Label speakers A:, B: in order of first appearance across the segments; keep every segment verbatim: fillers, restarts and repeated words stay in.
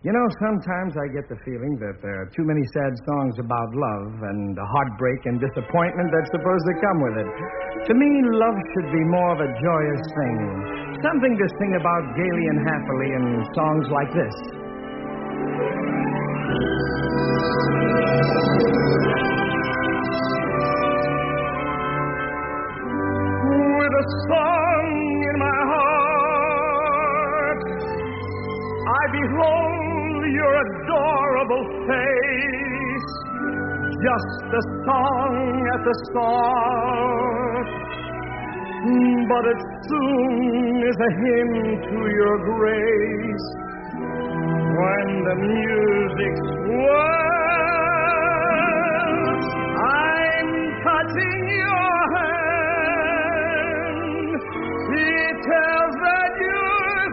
A: You know, sometimes I get the feeling that there are too many sad songs about love and the heartbreak and disappointment that's supposed to come with it. To me, love should be more of a joyous thing. Something to sing about gaily and happily in songs like this. With a song in my heart, I behold your adorable face, just a song at the start, but it soon is a hymn to your grace. When the music swells, I'm touching your hand. It tells that you're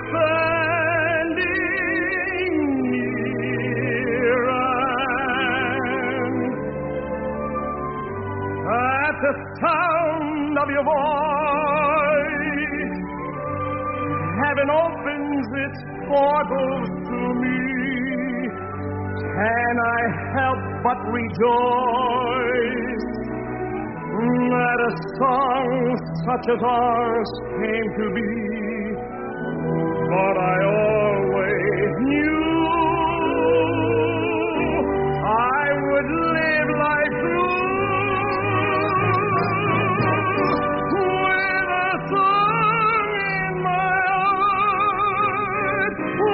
A: standing near, and at the sound of your voice, heaven opens its portals to me. Can I help but rejoice that a song such as ours came to be? But I always knew I would live life through with a song in my heart for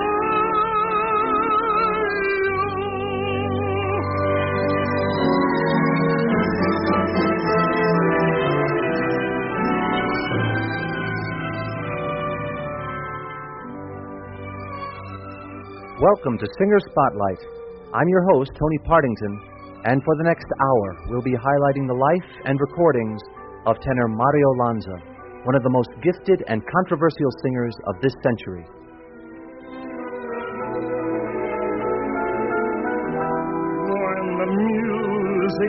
A: you.
B: Welcome to Singer Spotlight. I'm your host, Tony Partington, and for the next hour, we'll be highlighting the life and recordings of tenor Mario Lanza, one of the most gifted and controversial singers of this century.
A: When the music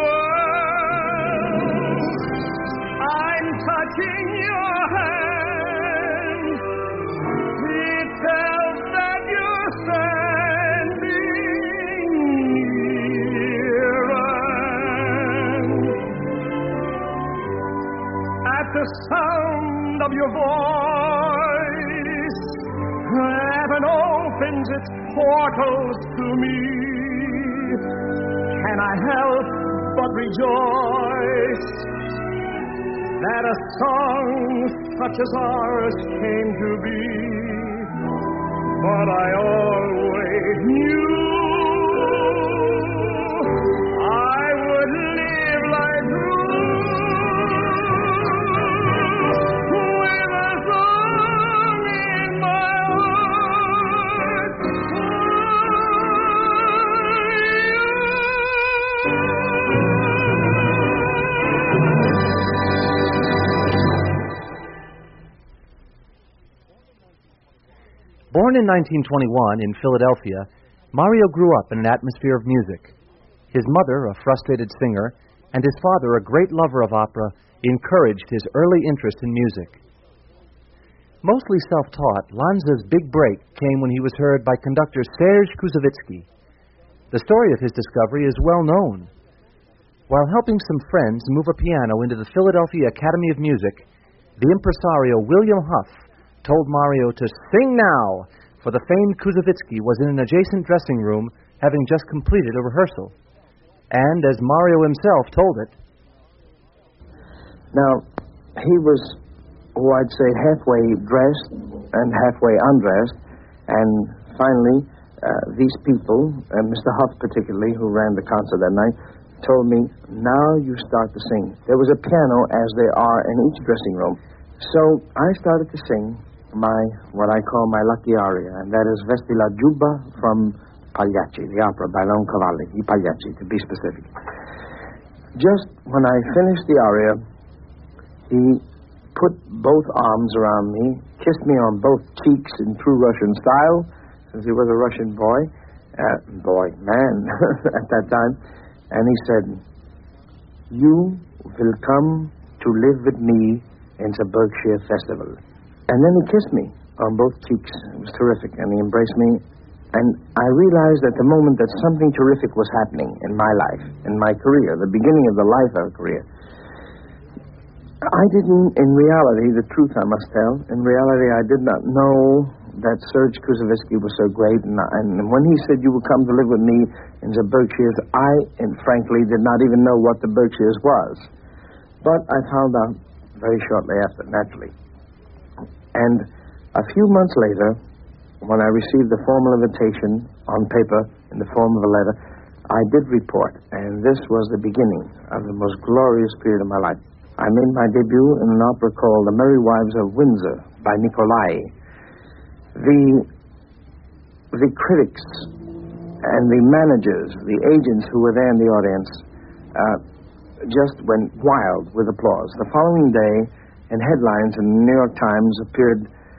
A: swells, I'm touching your hand. It tells that you're standing near, and at the sound of your voice, heaven opens its portals to me. Can I help but rejoice that a song such as ours came to be? But I always knew I would live life through with a song in my heart for
B: Born in nineteen twenty-one in Philadelphia, Mario grew up in an atmosphere of music. His mother, a frustrated singer, and his father, a great lover of opera, encouraged his early interest in music. Mostly self-taught, Lanza's big break came when he was heard by conductor Serge Koussevitzky. The story of his discovery is well known. While helping some friends move a piano into the Philadelphia Academy of Music, the impresario William Huff told Mario to sing now, for the famed Koussevitzky was in an adjacent dressing room having just completed a rehearsal. And as Mario himself told it,
C: now, he was, oh, I'd say, halfway dressed and halfway undressed, and finally, uh, these people, uh, Mister Huff particularly, who ran the concert that night, told me, now you start to sing. There was a piano, as there are in each dressing room. So I started to sing my, what I call my lucky aria, and that is Vesti la Giubba from Pagliacci, the opera by Leoncavalli, I Pagliacci, to be specific. Just when I finished the aria, he put both arms around me, kissed me on both cheeks in true Russian style, because he was a Russian boy, uh, boy, man, at that time, and he said, you will come to live with me in the Berkshire Festival. And then he kissed me on both cheeks. It was terrific. And he embraced me And I realized at the moment that something terrific was happening in my life, in my career, the beginning of the life of a career. I didn't, in reality, the truth I must tell, in reality I did not know that Serge Koussevitzky was so great. And, and when he said, you will come to live with me in the Berkshires, I, and frankly, did not even know what the Berkshires was. But I found out very shortly after, naturally. And a few months later, when I received the formal invitation on paper in the form of a letter, I did report. And this was the beginning of the most glorious period of my life. I made my debut in an opera called The Merry Wives of Windsor by Nicolai. The, the critics and the managers, the agents who were there in the audience, uh, just went wild with applause. The following day, in headlines in the New York Times, appeared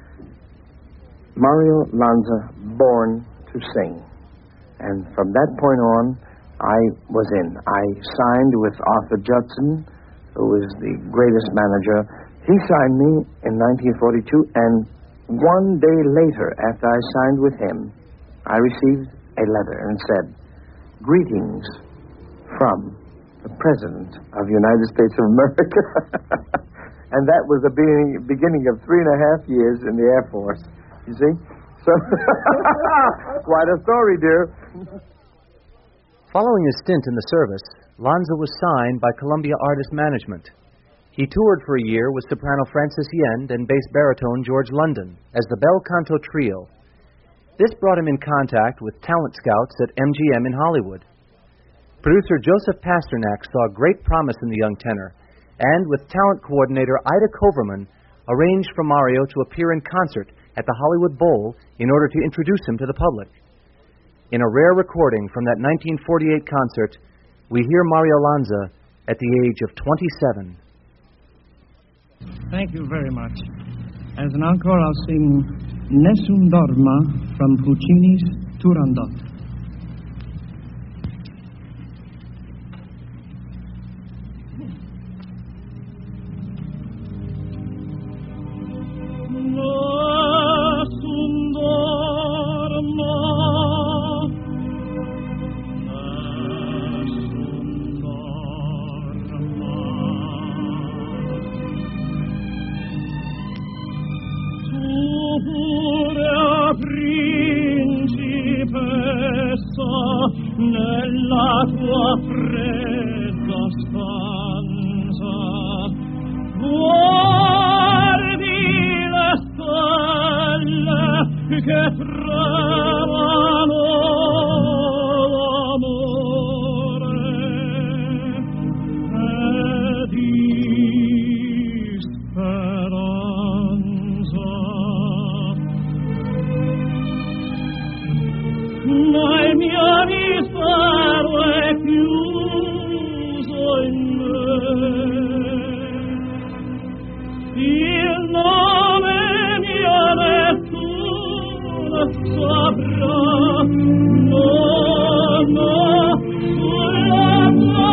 C: Mario Lanza, born to sing. And from that point on, I was in. I signed with Arthur Judson, who was the greatest manager. He signed me in nineteen forty-two, and one day later, after I signed with him, I received a letter and said, greetings from the President of the United States of America. And that was the beginning, beginning of three and a half years in the Air Force. You see? So, quite a story, dear.
B: Following his stint in the service, Lanza was signed by Columbia Artist Management. He toured for a year with soprano Frances Yend and bass baritone George London as the Bel Canto Trio. This brought him in contact with talent scouts at M G M in Hollywood. Producer Joseph Pasternak saw great promise in the young tenor, and with talent coordinator Ida Koverman, arranged for Mario to appear in concert at the Hollywood Bowl in order to introduce him to the public. In a rare recording from that nineteen forty-eight concert, we hear Mario Lanza at the age of twenty-seven.
A: Thank you very much. As an encore, I'll sing Nessun Dorma from Puccini's Turandot.
D: Nella tua fredda stanza guardi le stelle che tremano l'amore e di speranza. Ma il mio mistero è chiuso in me, il nome mio nessuno saprà, no, no, sulla tua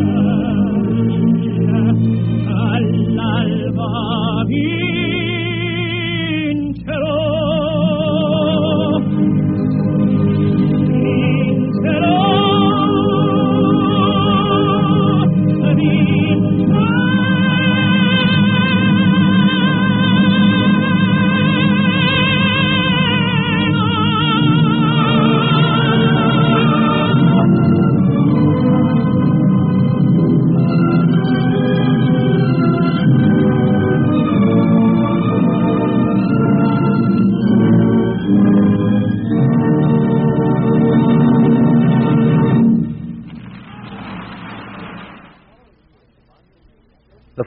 D: all'alba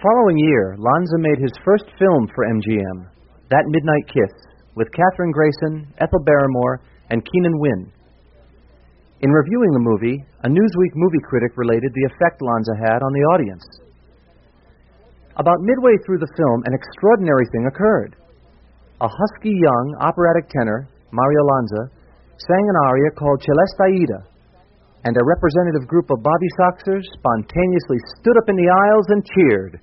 B: following year, Lanza made his first film for M G M, That Midnight Kiss, with Katherine Grayson, Ethel Barrymore, and Keenan Wynn. In reviewing the movie, a Newsweek movie critic related the effect Lanza had on the audience. About midway through the film, an extraordinary thing occurred. A husky young operatic tenor, Mario Lanza, sang an aria called Celeste Aida, and a representative group of Bobby Soxers spontaneously stood up in the aisles and cheered.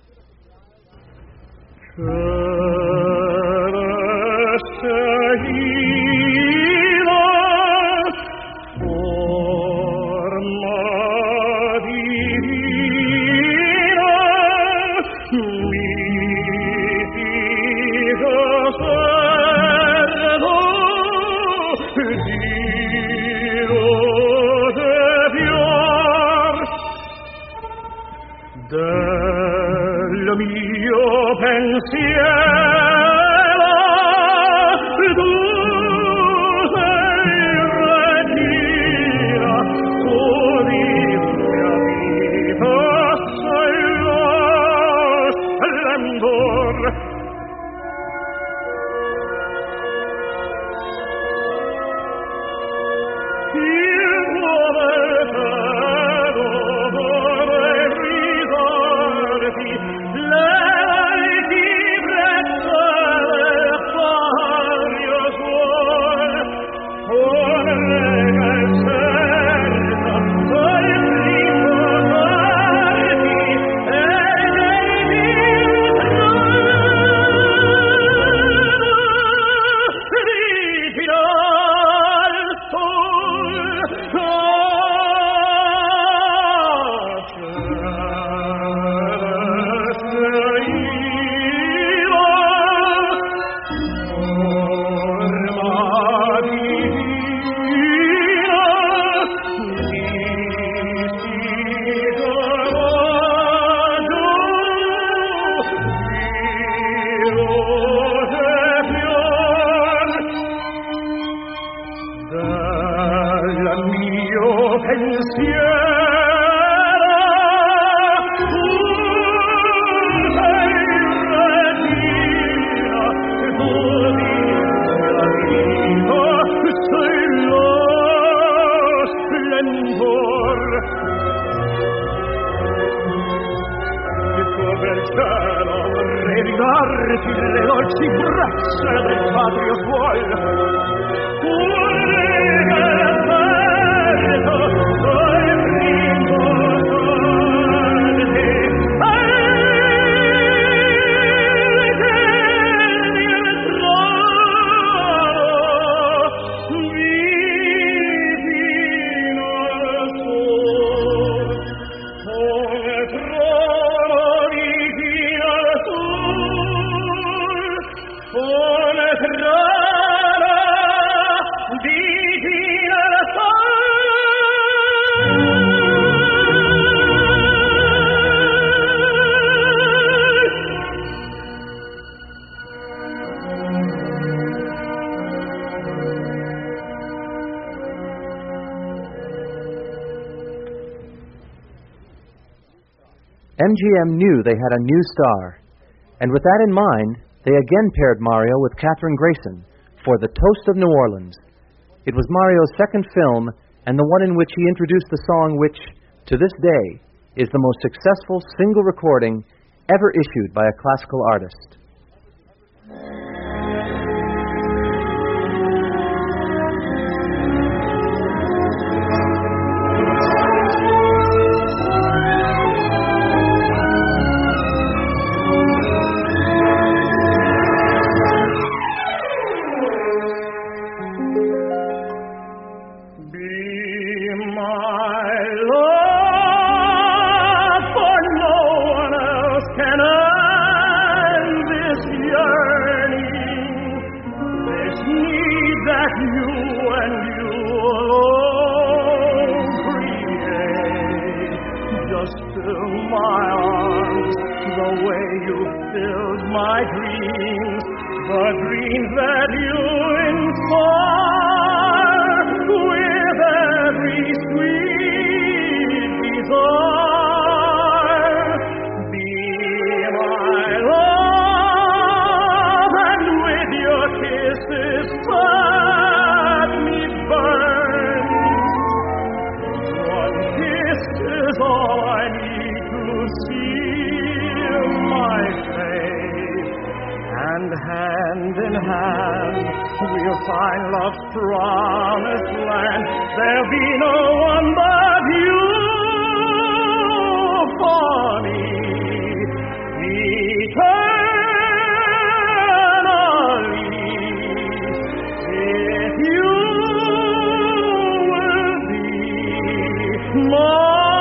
D: Del mio pensiero tu sei regina, tu di mia vita sei lo splendor. Il nuovo regarti le dolci braccia del patrio suol. Cuore aperto, sole primo sorte, eterni il trono, vicino al sol, come trono vicino al sol, come trono vicino al sol.
B: M G M knew they had a new star, and with that in mind, they again paired Mario with Katherine Grayson for The Toast of New Orleans. It was Mario's second film, and the one in which he introduced the song which, to this day, is the most successful single recording ever issued by a classical artist.
D: My dreams, the dreams that you inspire with every sweet desire, be
A: and hand in hand we'll find love's promised land. There'll be no one but you for me eternally. If you will be my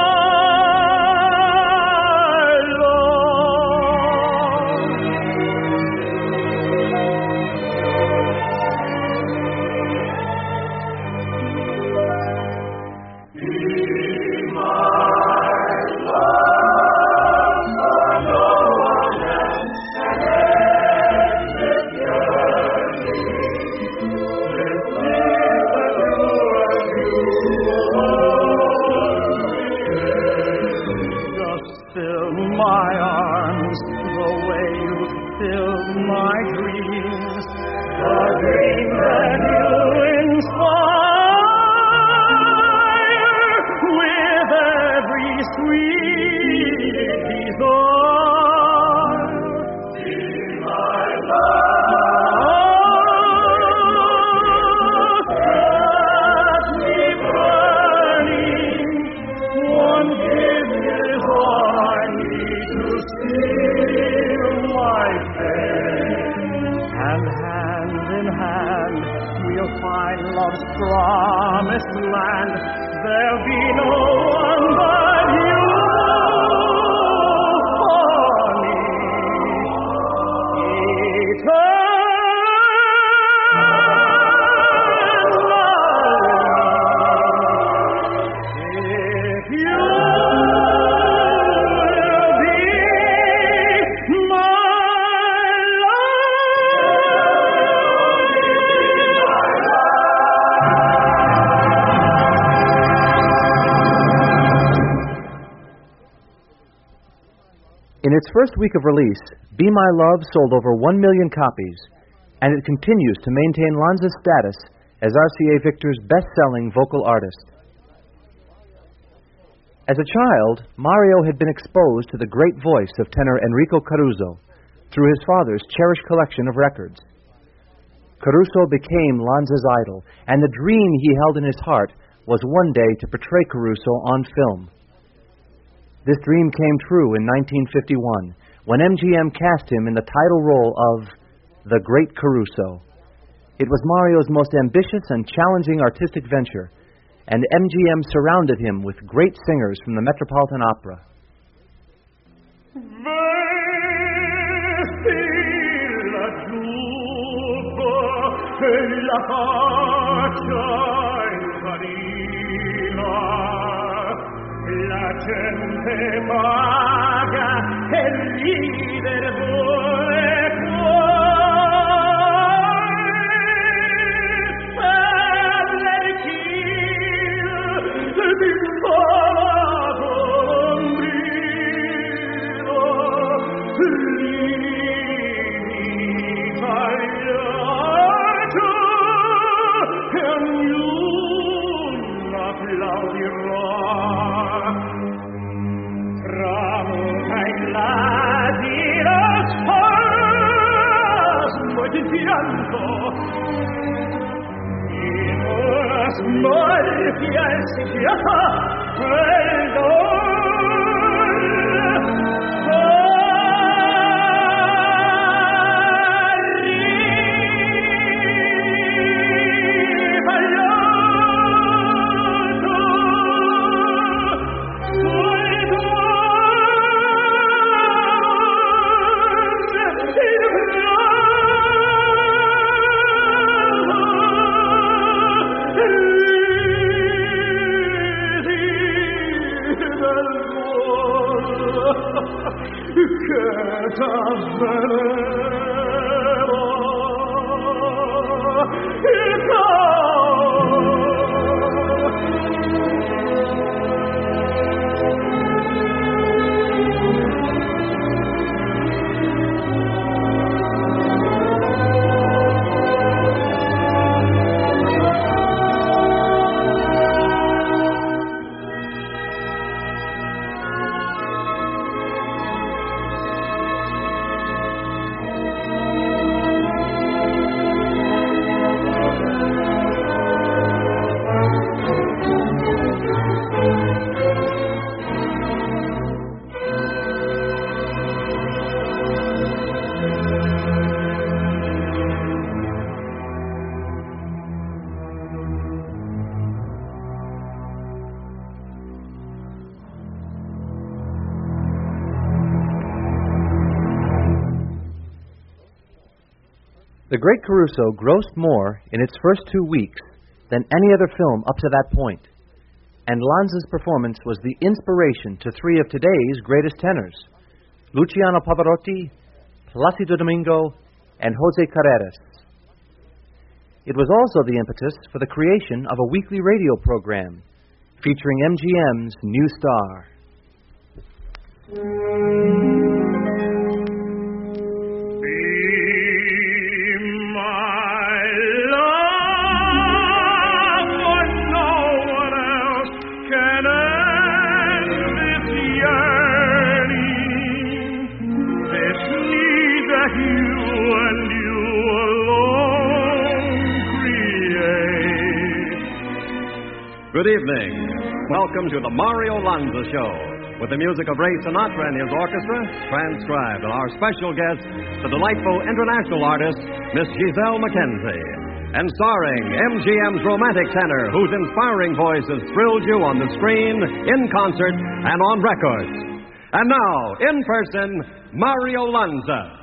A: promised land. There'll be no one but you for me eternally. If you will be my
B: In its first week of release, Be My Love sold over one million copies, and it continues to maintain Lanza's status as R C A Victor's best-selling vocal artist. As a child, Mario had been exposed to the great voice of tenor Enrico Caruso through his father's cherished collection of records. Caruso became Lanza's idol, and the dream he held in his heart was one day to portray Caruso on film. This dream came true in nineteen fifty-one, when M G M cast him in the title role of The Great Caruso. It was Mario's most ambitious and challenging artistic venture, and M G M surrounded him with great singers from the Metropolitan Opera.
D: La gente paga, el líder vuole fuori per l'erchio di stato lombrido, l'Italia che ognuno applaudirà. Di pianto in una smorfia e sicchiata quel
B: The Great Caruso grossed more in its first two weeks than any other film up to that point, and Lanza's performance was the inspiration to three of today's greatest tenors, Luciano Pavarotti, Placido Domingo, and Jose Carreras. It was also the impetus for the creation of a weekly radio program featuring M G M's new star.
E: Good evening. Welcome to the Mario Lanza Show, with the music of Ray Sinatra and his orchestra, transcribed, and our special guest, the delightful international artist, Miss Giselle McKenzie, and starring M G M's romantic tenor, whose inspiring voice has thrilled you on the screen, in concert, and on records. And now, in person, Mario Lanza.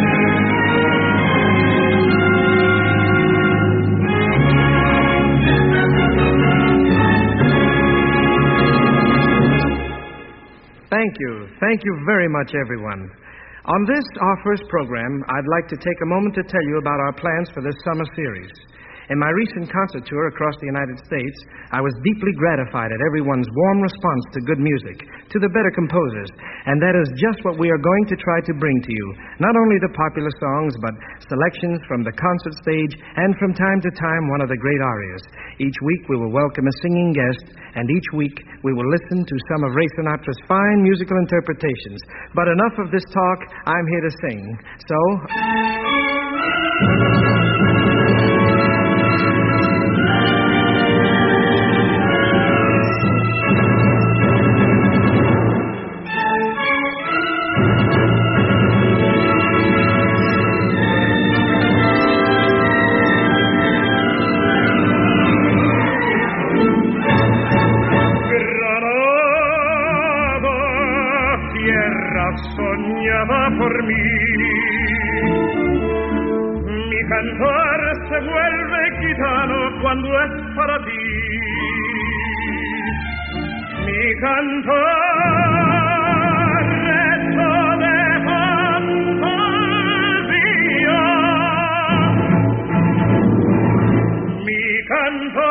A: Thank you. Thank you very much, everyone. On this, our first program, I'd like to take a moment to tell you about our plans for this summer series. In my recent concert tour across the United States, I was deeply gratified at everyone's warm response to good music, to the better composers, and that is just what we are going to try to bring to you. Not only the popular songs, but selections from the concert stage, and from time to time, one of the great arias. Each week we will welcome a singing guest, and each week we will listen to some of Ray Sinatra's fine musical interpretations. But enough of this talk, I'm here to sing. So...
D: soñada por mí, mi cantar se vuelve gitano cuando es para ti, mi cantar hecho de fantasía, mi cantar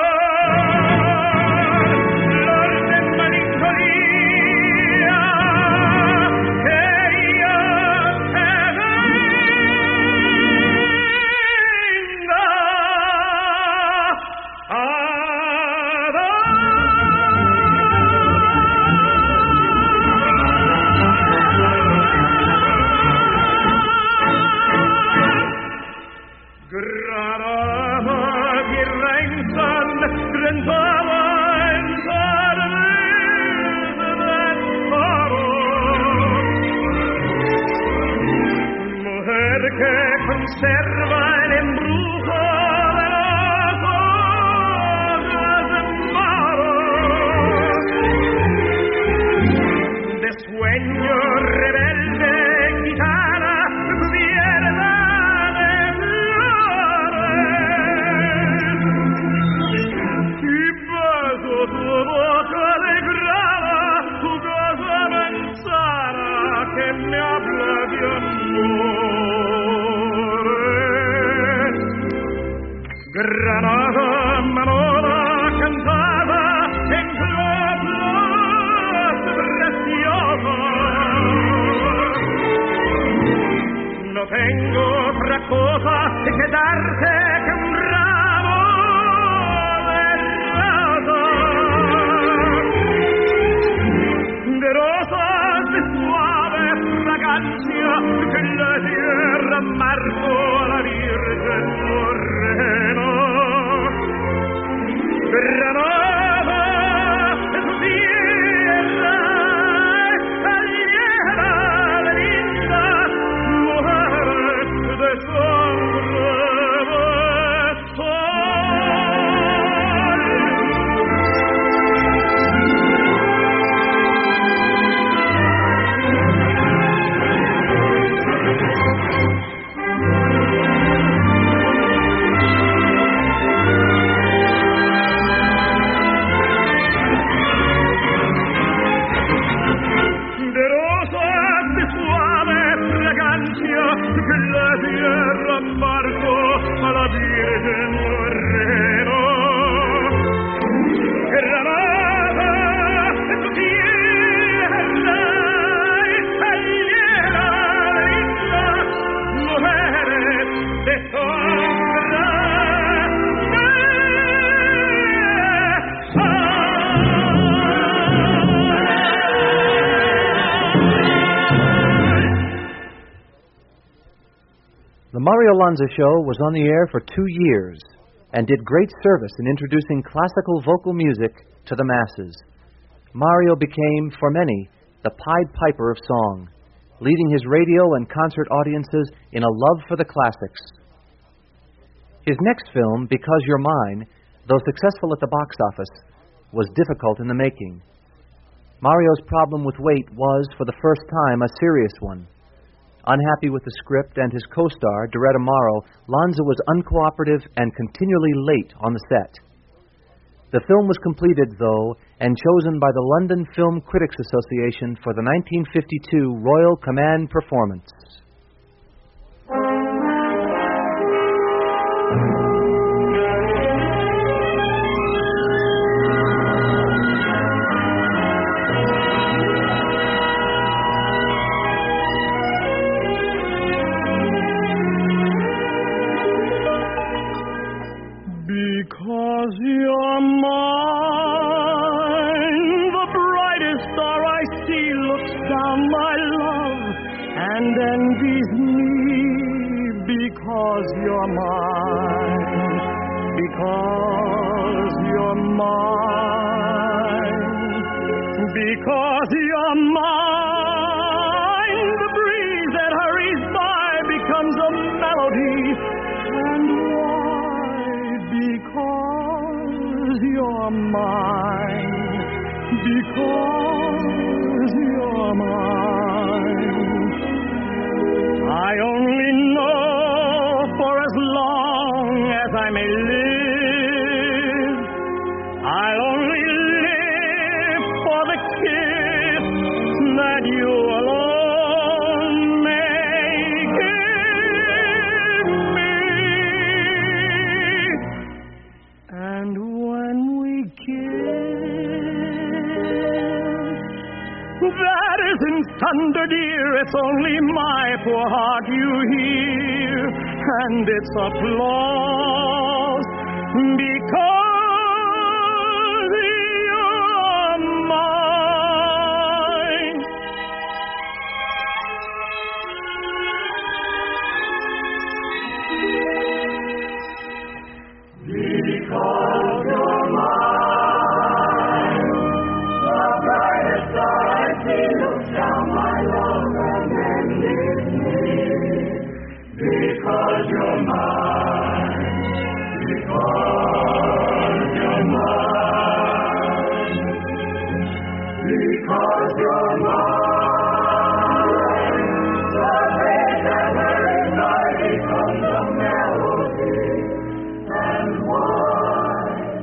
D: conserva el embrujo de los ojos malos, de sueño rebelde gitana cubierta de flores, y bajo tu boca de grana, jugosa manzana que me habla de amor. Granada, Manora, cantada en flores preciosas. No tengo otra cosa que darte que un ramo de rosas, de rosas de suave fragancia que la tierra marcó a la Virgen Morena. Granada es tu tierra, está llena de lindas mujeres de sangre de sol. che la tierra marcò alla Virgen Moreno. E la nada e tu tierra e tagliera isla, mujeres de sombra.
B: The Mario Lanza Show was on the air for two years and did great service in introducing classical vocal music to the masses. Mario became, for many, the Pied Piper of song, leading his radio and concert audiences in a love for the classics. His next film, Because You're Mine, though successful at the box office, was difficult in the making. Mario's problem with weight was, for the first time, a serious one. Unhappy with the script and his co-star, Doretta Morrow, Lanza was uncooperative and continually late on the set. The film was completed, though, and chosen by the London Film Critics Association for the nineteen fifty-two Royal Command performance.
D: Because you're mine, the brightest star I see looks down my love and envies me. Because you're mine, because you're mine, because you're mine, the breeze that hurries by becomes a melody. And because you're mine, because you're mine, I only know for as long as I may live, I'll only live for the kiss that you alone may give me. And when we kiss, that isn't thunder, dear, it's only my poor heart you hear, and it's applause because you're mine. Because you're mine, the brightest star I see looks down my love and envies me. Because you're mine, because you're mine, because you're mine, the breeze that hurries by becomes a melody. And why?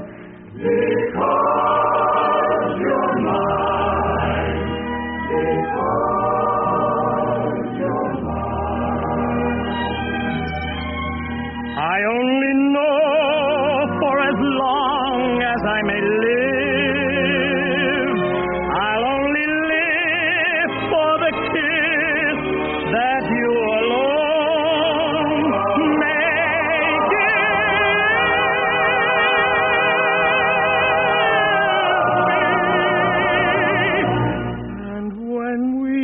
D: Because you're mine, because you're mine. I only know for as long as I may live, I'll only live for the kiss that you alone may give me. And when we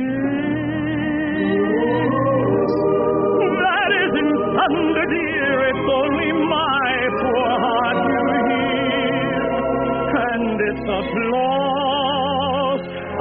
D: kiss, that isn't thunder, dear, it's only my poor heart you hear, and it's applause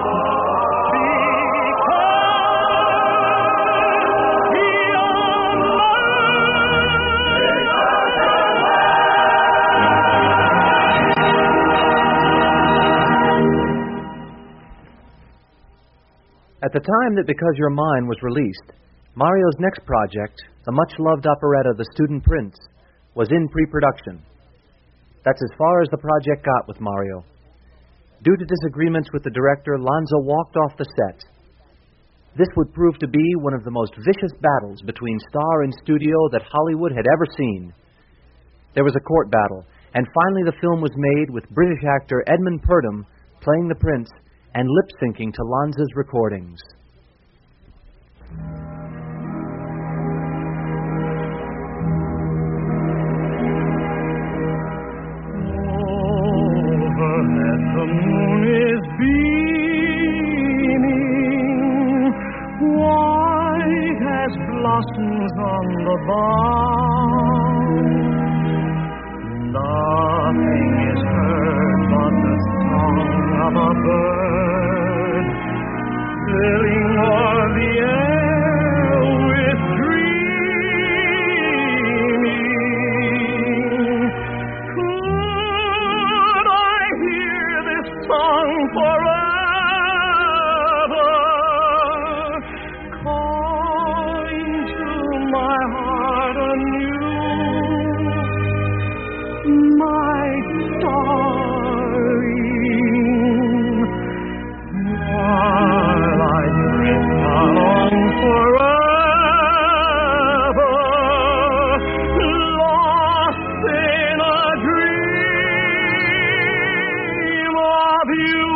B: At the time that Because You're Mine was released, Mario's next project, the much-loved operetta The Student Prince, was in pre-production. That's as far as the project got with Mario. Due to disagreements with the director, Lanza walked off the set. This would prove to be one of the most vicious battles between star and studio that Hollywood had ever seen. There was a court battle, and finally the film was made with British actor Edmund Purdom playing the prince and lip-syncing to Lanza's recordings.
D: Overhead the moon is beaming, white as blossoms on the bough. Nothing is heard but the song of a bird, filling all the air with dreaming. Could I hear this song forever, calling to my heart anew? My darling, while I drift along forever, lost in a dream of you.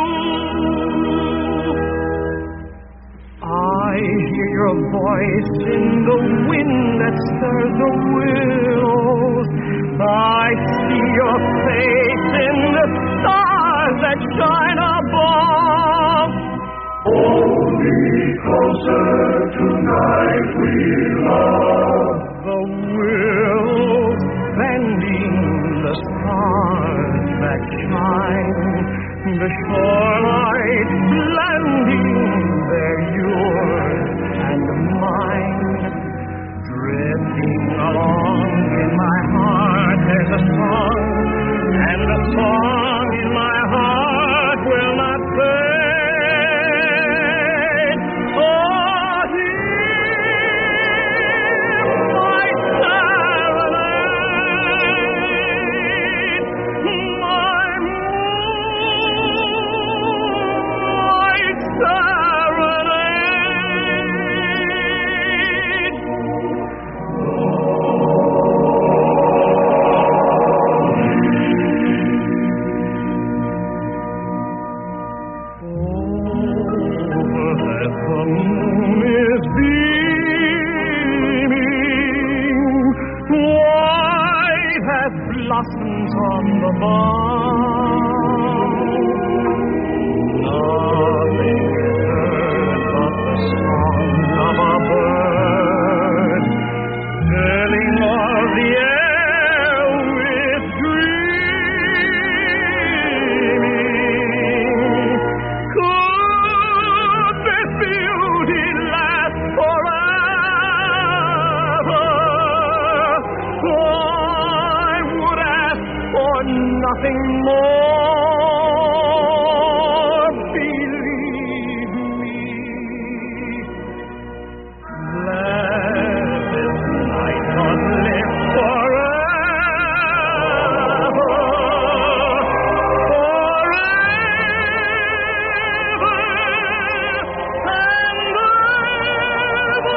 D: I hear your voice in the wind that stirs the willows. I see your face in the stars that shine above. Hold me closer tonight, we love. The willows bending the stars that shine, the shorelight blending their yours and mine, drifting along in my heart. There's a song, and the song in my heart will not fade. Oh, hear my serenade, my moonlight serenade. Blossoms on the bough. Nothing is heard but the song of a bird, filling all the air with dreaming. Could this beauty last forever? Nothing more, believe me. Let this night not live forever, forever and ever.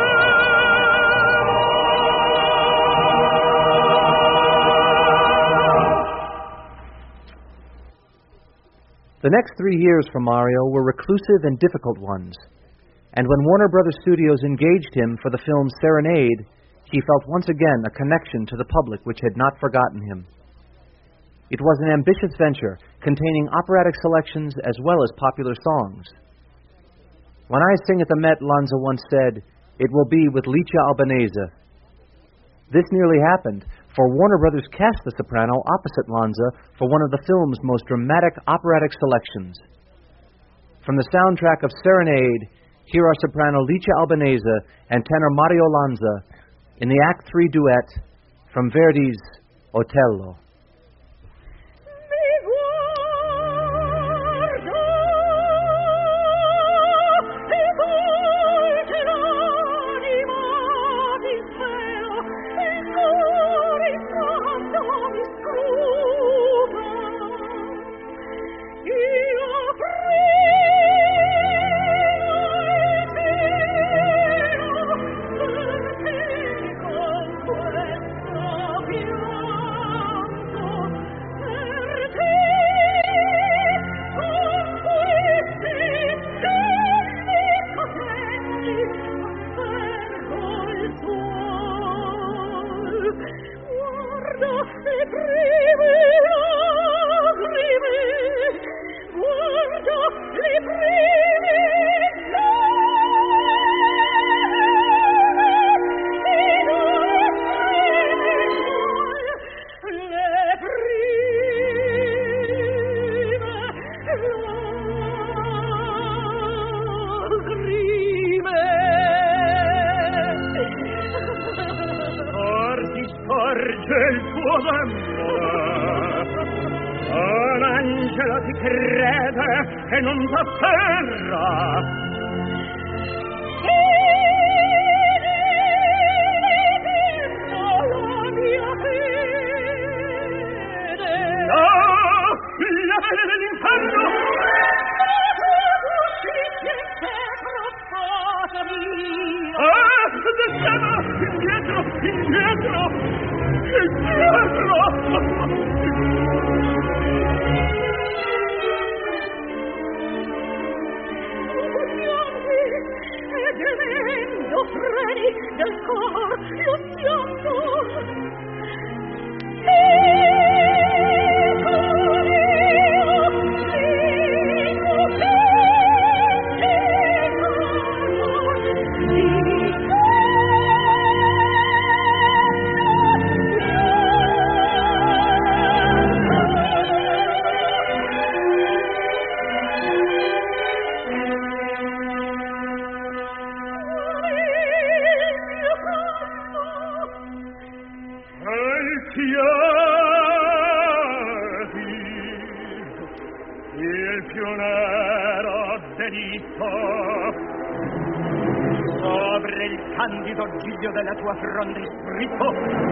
B: The next three years for Mario were reclusive and difficult ones, and when Warner Brothers Studios engaged him for the film Serenade, he felt once again a connection to the public which had not forgotten him. It was an ambitious venture, containing operatic selections as well as popular songs. When I sing at the Met, Lanza once said, it will be with Licia Albanese. This nearly happened, for Warner Brothers cast the soprano opposite Lanza for one of the film's most dramatic operatic selections. From the soundtrack of Serenade, here are soprano Licia Albanese and tenor Mario Lanza in the Act three duet from Verdi's Otello.
F: Io prima
D: scorge il tuo d'amore. Un angelo ti crede e non t'afferra. La vede dell'inferno! Ah, desciamo! Indietro! Indietro! Indietro! E gemendo freni del cor lo schiaffo. Il più nero delitto sopra il candido giglio della tua fronte scritto.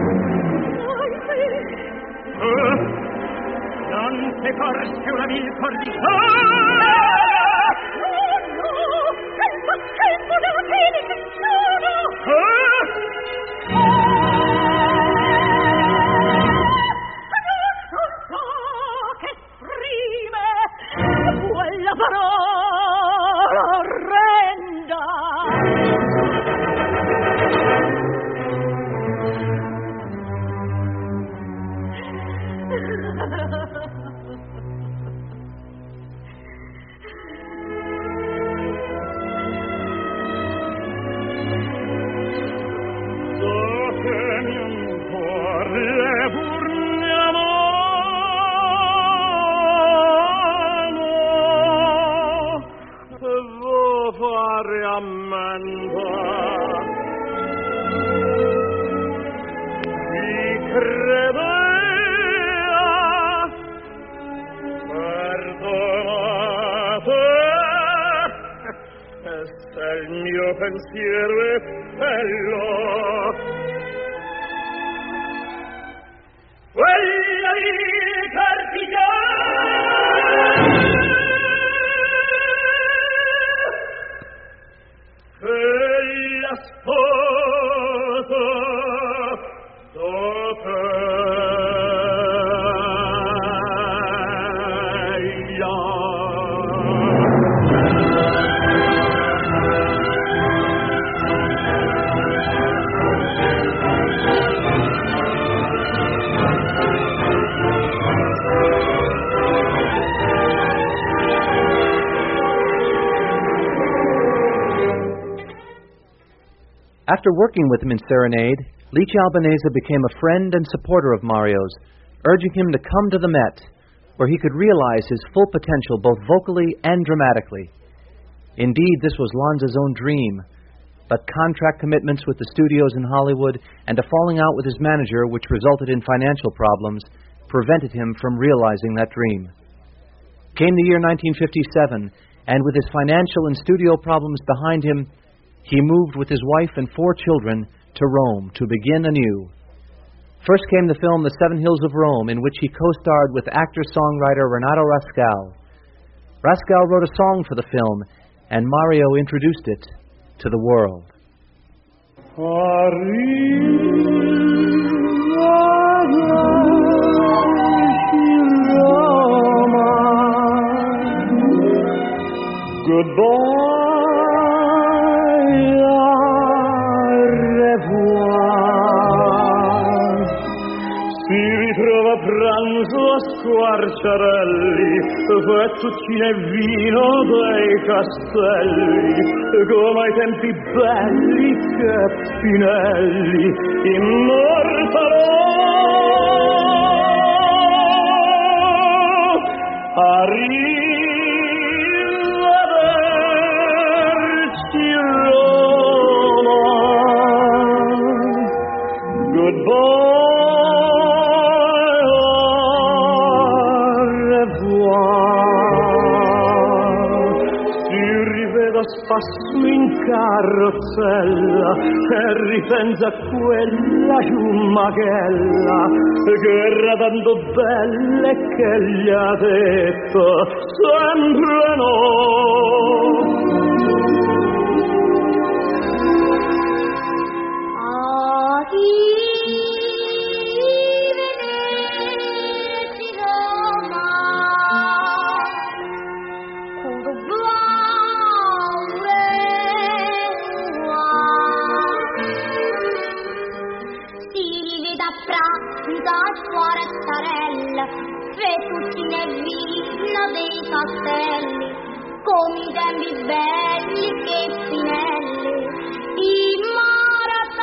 D: Oh, non te corse una vil cordica. No, no, il pacchetto della fede cristiana. La parola orrenda. Datemi ancora le burne fare ammenda chi credea perdonate e se il mio pensiero è bello quella di partigiano la sposa d'Ofelia.
B: After working with him in Serenade, Licia Albanese became a friend and supporter of Mario's, urging him to come to the Met, where he could realize his full potential both vocally and dramatically. Indeed, this was Lanza's own dream, but contract commitments with the studios in Hollywood and a falling out with his manager, which resulted in financial problems, prevented him from realizing that dream. Came the year nineteen fifty-seven, and with his financial and studio problems behind him, he moved with his wife and four children to Rome to begin anew. First came the film The Seven Hills of Rome, in which he co-starred with actor-songwriter Renato Rascal. Rascal wrote a song for the film, and Mario introduced it to the world.
D: Goodbye. Pranzo a squarciarelli, fettuccine e vino dei castelli, come ai tempi belli che Pinelli immortalò. Arrivederci Roma, goodbye. Rossella e ripensa a quella ciummachella che era tanto bella e che gli ha detto sempre no.
F: Fettuccine e vino dei castelli, come i tempi belli che Pinelli, il mare a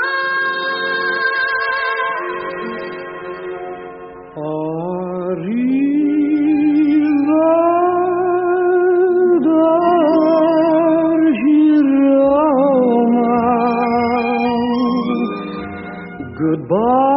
D: Roma. Goodbye.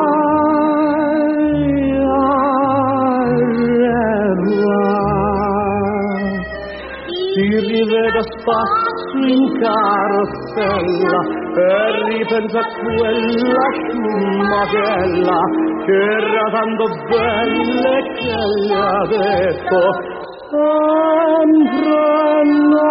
D: Spazio in carrozzella e ripensa a quella ciummachella che era tanto bella e che gli ha detto sempre no.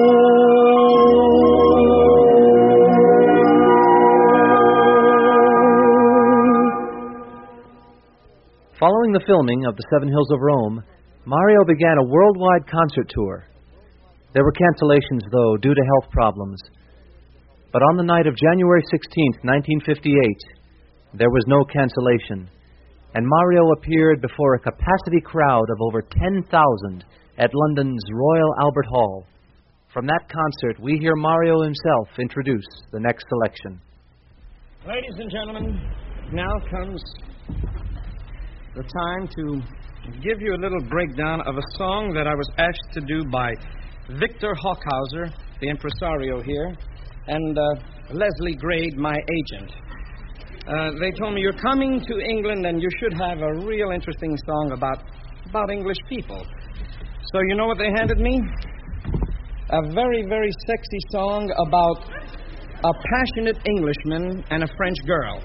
B: Following the filming of The Seven Hills of Rome, Mario began a worldwide concert tour. There were cancellations, though, due to health problems. But on the night of January sixteenth, nineteen fifty-eight, there was no cancellation, and Mario appeared before a capacity crowd of over ten thousand at London's Royal Albert Hall. From that concert, we hear Mario himself introduce the next selection.
A: Ladies and gentlemen, now comes the time to give you a little breakdown of a song that I was asked to do by Victor Hockhauser, the impresario here, and uh, Leslie Grade, my agent. Uh, they told me, you're coming to England and you should have a real interesting song about, about English people. So you know what they handed me? A very, very sexy song about a passionate Englishman and a French girl.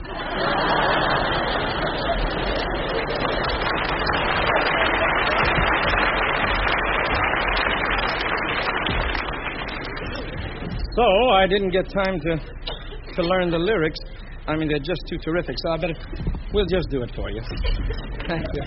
A: So I didn't get time to to learn the lyrics. I mean, they're just too terrific. So I better, we'll just do it for you. Thank you.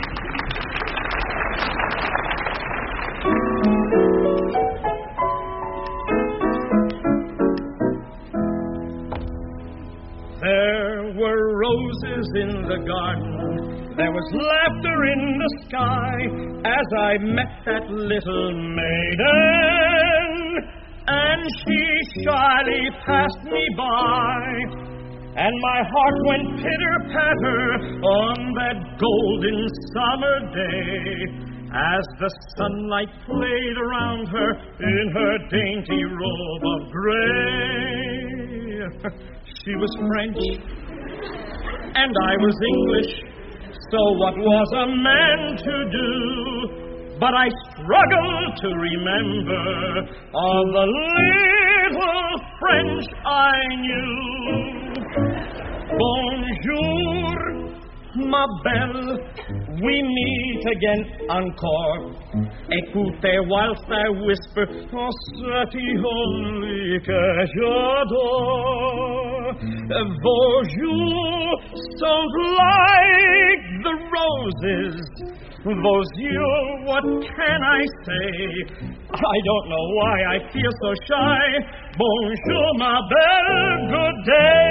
A: There were roses in the garden. There was laughter in the sky as I met that little maiden. And she shyly passed me by, and my heart went pitter-patter on that golden summer day, as the sunlight played around her in her dainty robe of gray. She was French, and I was English, so what was a man to do? But I struggle to remember all the little French I knew. Bonjour, ma belle, we meet again encore. Écoutez whilst I whisper, oh, c'est only que j'adore. Vos joues sont like the roses. Vos yeux, what can I say? I don't know why I feel so shy. Bonjour, ma belle, good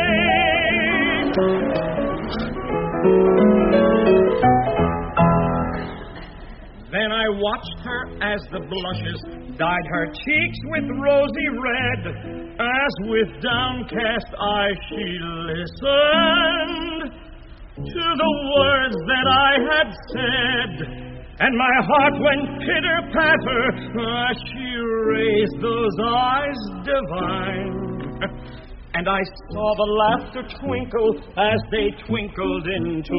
A: day. Then I watched her as the blushes dyed her cheeks with rosy red, as with downcast eyes she listened to the words that I had said, and my heart went pitter-patter as she raised those eyes divine, and I saw the laughter twinkle as they twinkled into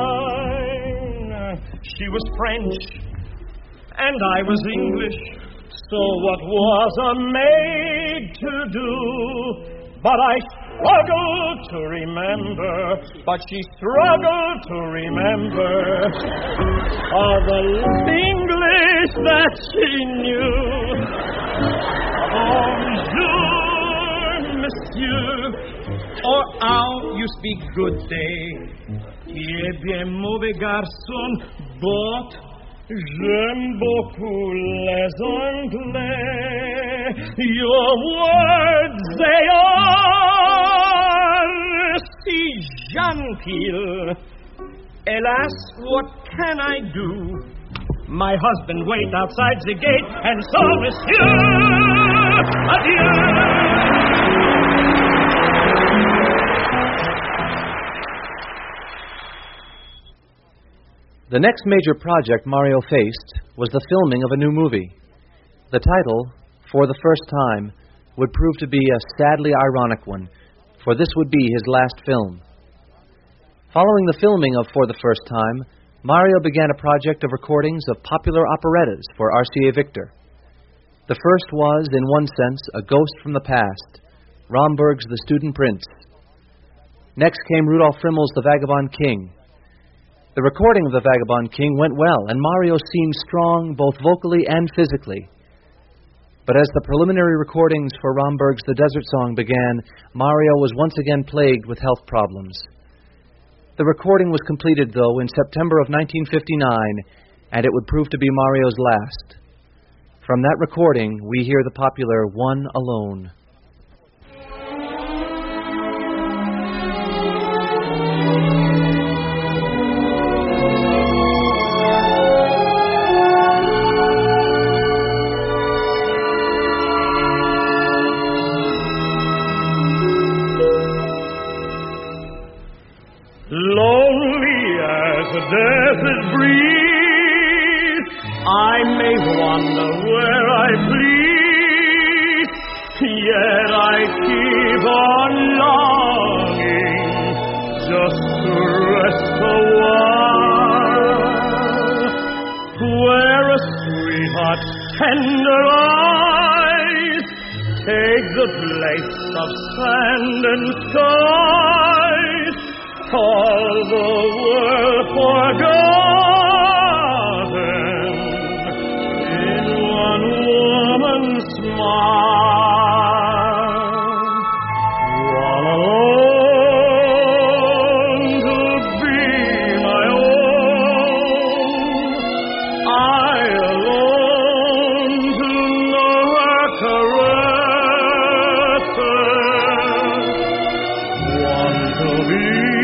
A: mine. She was French, and I was English,
D: So what was a maid to do? But I struggled to remember, but she struggled to remember all the English that she knew. Bonjour, monsieur, or how you speak good day. Qui est bien mauvais garçon, but j'aime beaucoup les Anglais. Your words, they are si gentils. Hélas, what can I do? My husband waits outside the gate, and so, monsieur, adieu.
B: The next major project Mario faced was the filming of a new movie. The title, For the First Time, would prove to be a sadly ironic one, for this would be his last film. Following the filming of For the First Time, Mario began a project of recordings of popular operettas for R C A Victor. The first was, in one sense, a ghost from the past, Romberg's The Student Prince. Next came Rudolf Frimmel's The Vagabond King. The recording of The Vagabond King went well, and Mario seemed strong both vocally and physically. But as the preliminary recordings for Romberg's The Desert Song began, Mario was once again plagued with health problems. The recording was completed, though, in September of nineteen fifty-nine, and it would prove to be Mario's last. From that recording, we hear the popular One Alone.
D: Lonely as a desert breeze, I may wander where I please, yet I keep on longing just to rest a while, where a sweetheart's tender eyes take the place of sand and skies. All the world forgotten in one woman's smile. One alone to be my own, I alone to know her caresses. One to be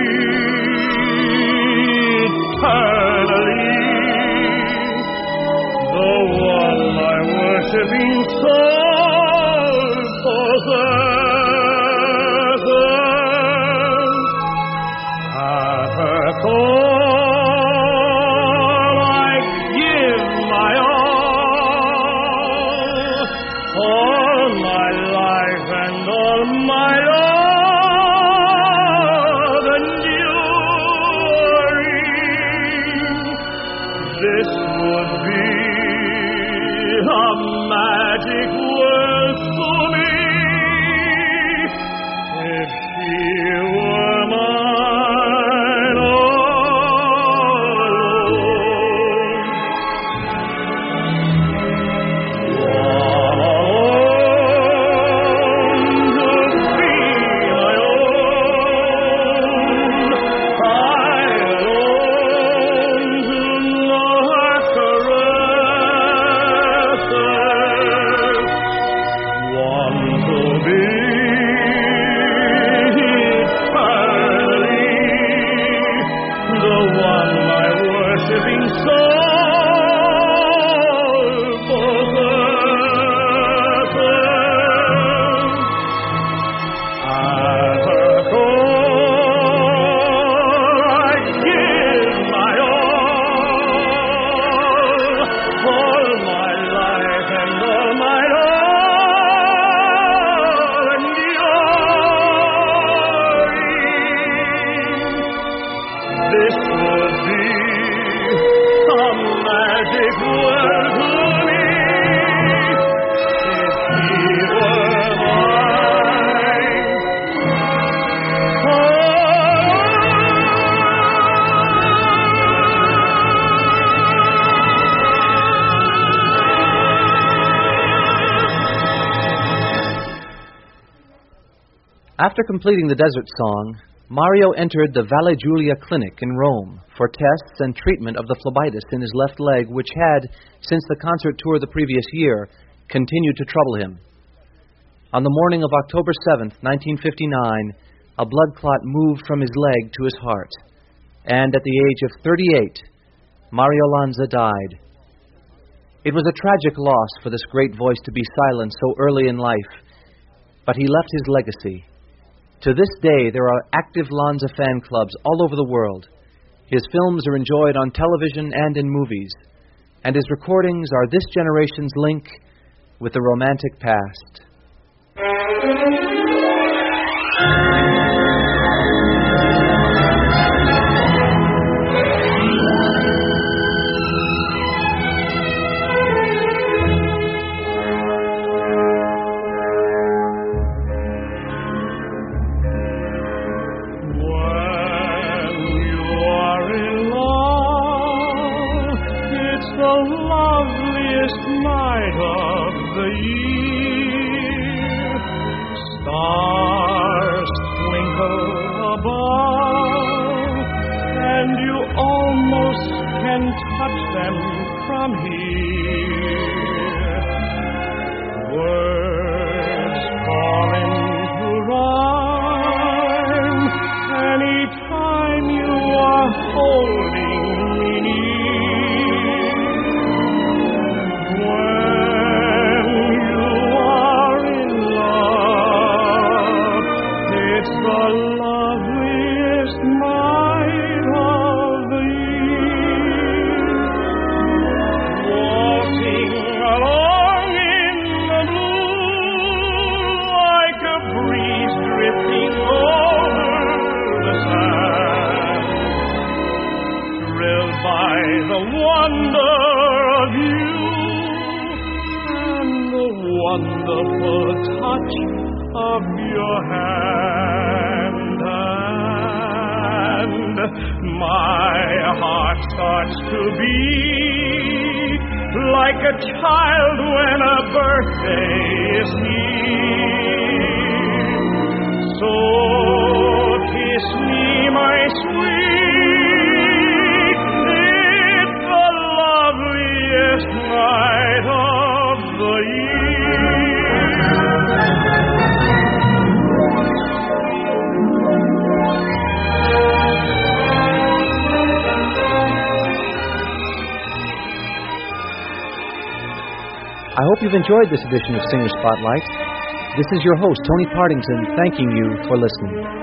D: worshiping soul possesses. At her call I give my all, all my life and all my love enduring. This would be a magic word for me if she were mine alone. Alone to be my own, I alone to know her caresses. One to be
B: After completing the Desert Song, Mario entered the Valle Giulia Clinic in Rome for tests and treatment of the phlebitis in his left leg, which had, since the concert tour the previous year, continued to trouble him. On the morning of October seventh, nineteen fifty-nine, a blood clot moved from his leg to his heart, and at the age of thirty-eight, Mario Lanza died. It was a tragic loss for this great voice to be silenced so early in life, but he left his legacy. To this day, there are active Lanza fan clubs all over the world. His films are enjoyed on television and in movies, and his recordings are this generation's link with the romantic past. I hope you've enjoyed this edition of Singer Spotlight. This is your host, Tony Partington, thanking you for listening.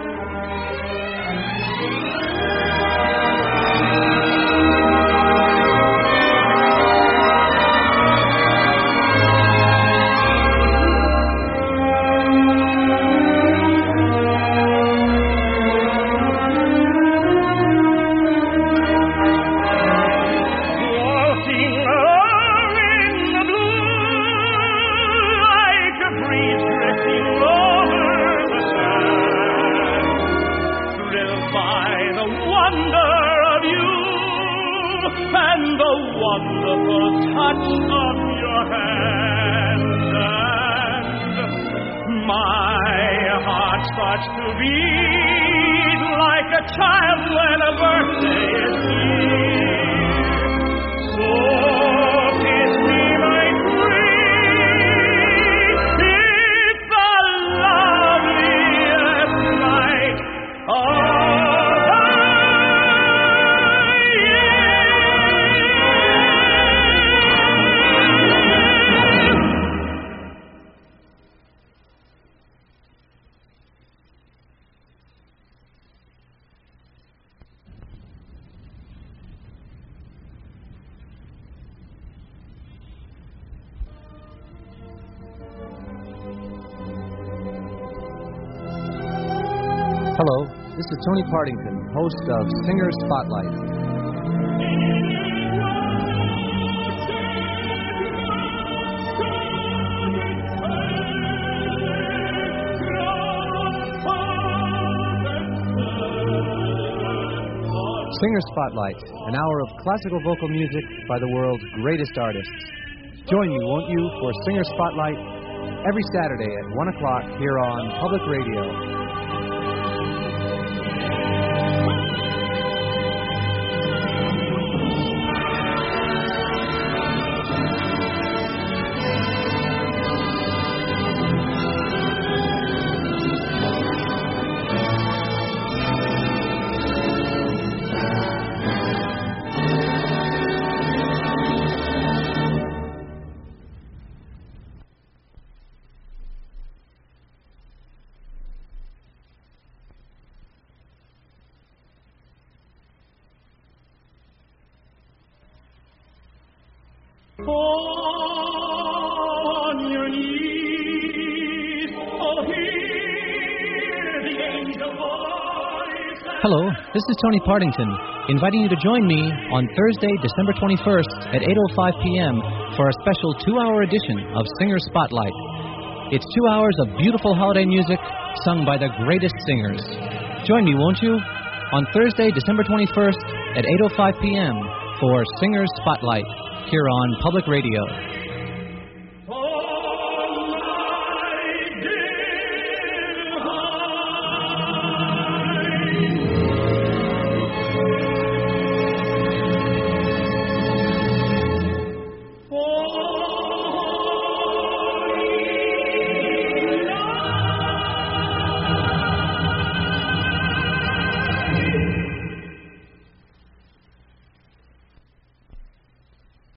B: Hello, this is Tony Partington, host of Singer Spotlight. Singer Spotlight, an hour of classical vocal music by the world's greatest artists. Join me, won't you, for Singer Spotlight every Saturday at one o'clock here on Public Radio.
D: On your knees, oh, hear the angel voice.
G: Hello, this is Tony Partington, inviting you to join me on Thursday, December twenty-first at eight oh five p.m. for a special two-hour edition of Singer Spotlight. It's two hours of beautiful holiday music sung by the greatest singers. Join me, won't you, on Thursday, December twenty-first at eight oh five p.m. for Singer Spotlight here on Public Radio.